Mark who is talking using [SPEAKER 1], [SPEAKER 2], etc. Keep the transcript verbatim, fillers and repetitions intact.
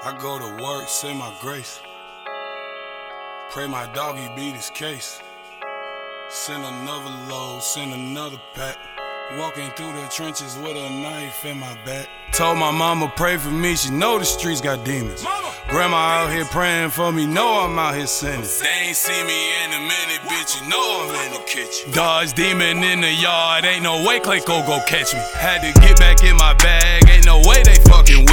[SPEAKER 1] I go to work, say my grace. Pray my doggy beat his case. Send another load, send another pack. Walking through the trenches with a knife in my back. Told my mama pray for me, she know the streets got demons. Mama, Grandma out here praying for me, know I'm out here sinning. They ain't see me in a minute, bitch, you know I'm in the kitchen. Dodge demon in the yard, ain't no way Clayco go catch me. Had to get back in my bag, ain't no way they fucking